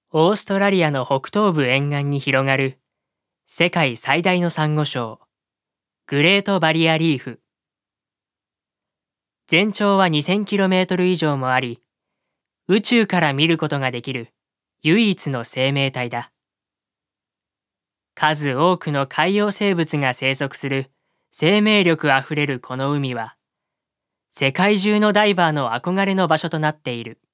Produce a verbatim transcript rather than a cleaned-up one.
オーストラリアの北東部沿岸に広がる世界最大のサンゴ礁、グレートバリアリーフ。全長は にせんキロメートル 以上もあり、宇宙から見ることができる唯一の生命体だ。数多くの海洋生物が生息する生命力あふれるこの海は、世界中のダイバーの憧れの場所となっている。